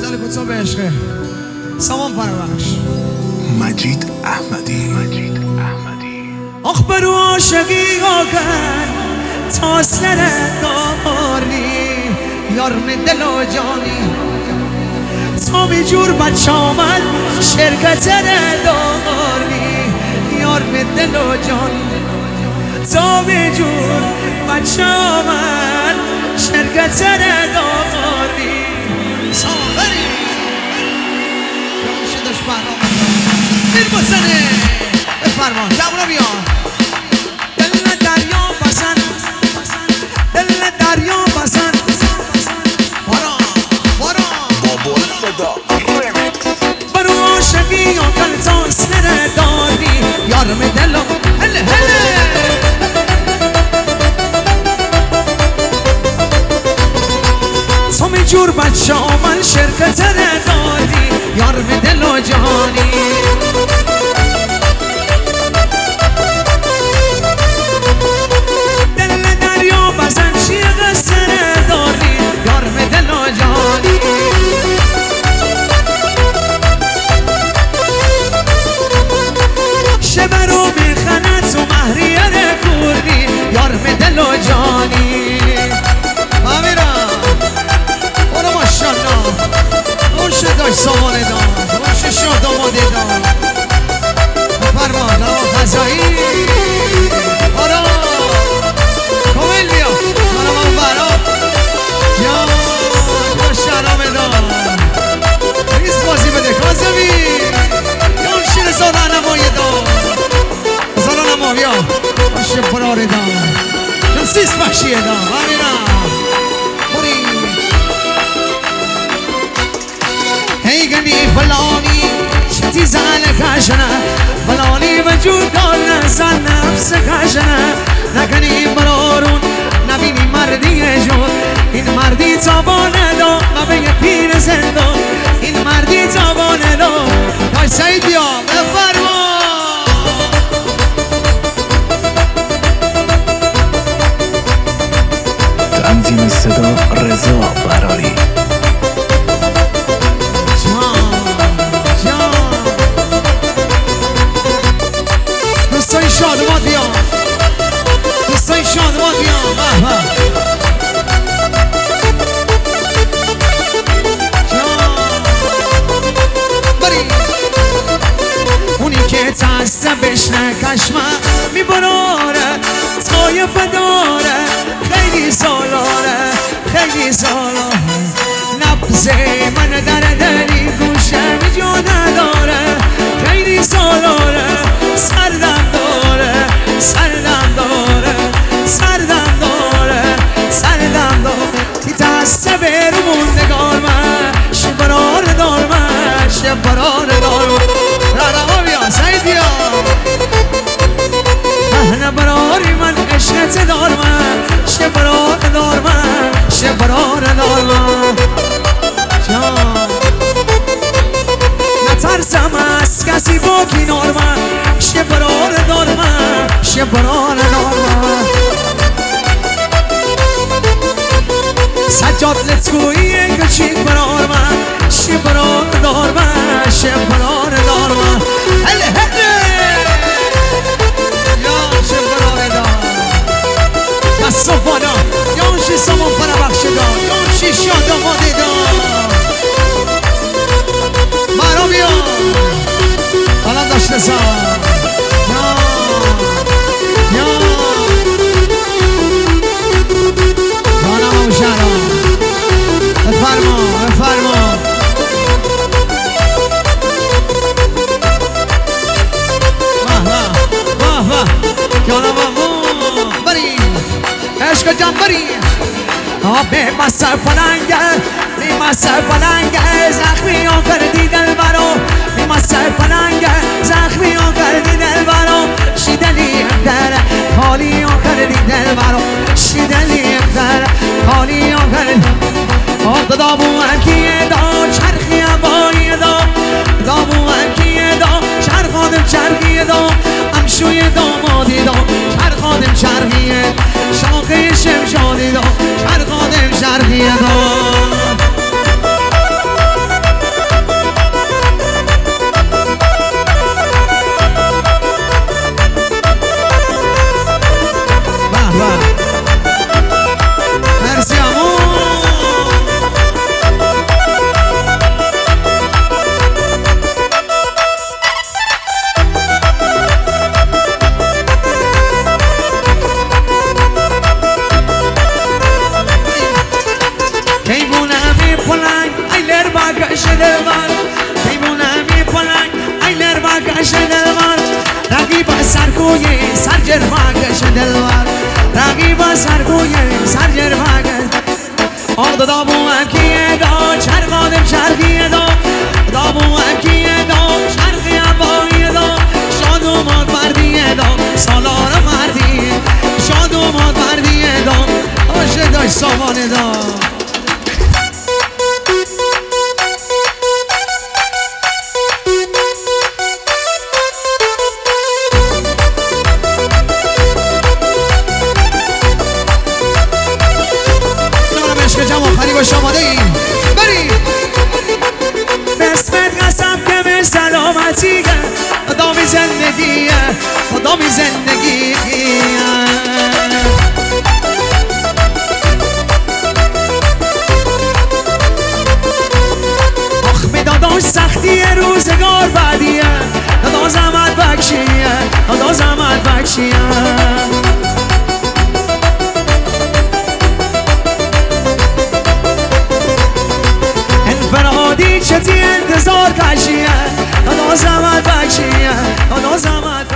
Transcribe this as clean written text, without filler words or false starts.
غزل کوتاه به عشقه سامان پرورش مجید احمدی. آخ برو عاشقی آگن تا سر داری یارم دل و جانی تا بی جور بچه من شرکت داری یارم دل و جانی تا بی جور بچه من شرکت داری سامری یامشه داشت برنامه دیر بسنه بفرمان جمعنا بیان دل دریا بسن دل دریا بسن بارا بابول صدا برو عاشقی یا کل تا سر داری یارم دلو هله هله تو جور بچه من شرکت داری یارم دل و جانی دل دریا بزن چی قصر داری یارم دل و جانی شبه رو میخند تو مهریه کردی یارم دل و جانی روش داشت سامانه داد روش شاد آماده داد فرمان دوا خزایی آرا کامل بیا منم هم برا یا شرامه داد ریز بازی بده کازمی یا شیر زادن نمایه داد زادن نما بیا باشه فراره داد یا سیس بخشیه داد همینم هيغني فلاني شتي زعلك عشنا فلاني وجود دارنا زن نفسك عشنا نکنی برارون نبینی مردی جون این مردی تابانه دو ما به یه پیر زندان این مردی تابانه دو دای سعید بیا بفرما تنظیم صدا رضا براری دوستای شادمان بیان دوستای شادمان بیان بری اونی که تسته بشنه کشمه میبراره طایف داره خیلی سالاره خیلی سالاره نبض من در دلی گوشم جا نداره خیلی سالاره سردم داره سردم داره سردم داره سردم داره تی دسته برمون نگار من شبرار دار من شبرار دار من رنما بیا سعید بیا اهنه براری من عشقت دار من شبرار دار من شبرار دار من نترسم از کسی با کنار من شبرار دار من شبرار دار من سجاد لطگویی کچیک برار من شبرار دار من شبرار دار من هله هله یا شبرار دار دست و بالا یانشی سامان پربخش دار یانشی شاد آماده دار مرا بیا حالا داشته سا یا دانم هم شهرام بفرما بفرما واه واه جانم هم بری عشق جان بری به مصر پلنگه به مصر پلنگه زخمی ها کردی دل برا به مصر پلنگه زخمی ها کردی دل برا شیدلی داره خالی ها کردی دل برا شیدلی داره خالی ها کردی آرد دابو انکیه دا چرخی هوایی دا دابو انکیه دا چرخادم چرخیه دا امشوی دامادی دا چرخادم چرخیه شاقه شمشادی دا چرخادم چرخیه دا سرگوی سرجر واگش دلوار رقیب سرگوی سرجر واگش آق دابو اکیه دا چرقادم شرقیه دا دابو اکیه دا شرقی عبایه دا شاد و ماد مردیه دا سالار مردی شاد و ماد مردیه دا آشه داشت سامانه دا شماده ای بریم بسمت قسم که به سلامتیه دامی زندگیه دامی زندگیه آخ داداش سختی روزگار بعدیه دادا زحمت بکشیه دادا زحمت بکشیه چتی انتظار کشیه دادا زحمت بکشیه دادا زحمت